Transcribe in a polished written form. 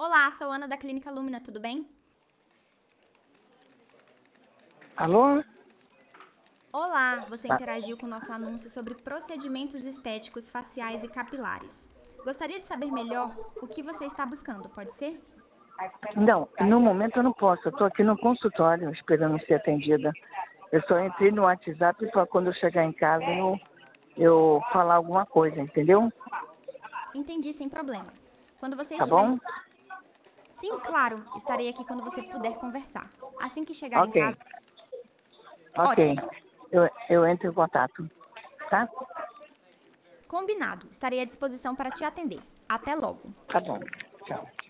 Olá, sou Ana da Clínica Lumina, tudo bem? Alô? Olá, você Ah, interagiu com o nosso anúncio sobre procedimentos estéticos faciais e capilares. Gostaria de saber melhor o que você está buscando, pode ser? não, no momento eu não posso. Eu estou aqui no consultório esperando ser atendida. Eu só entrei no WhatsApp para quando eu chegar em casa eu falar alguma coisa, entendeu? Entendi, sem problemas. Quando você Tá estiver. bom? Sim, claro, estarei aqui quando você puder conversar. Assim que chegar em Ok, casa. ok. Ótimo, Eu entro em contato, tá? combinado. Estarei à disposição para te atender. Até logo. Tá bom. Tchau.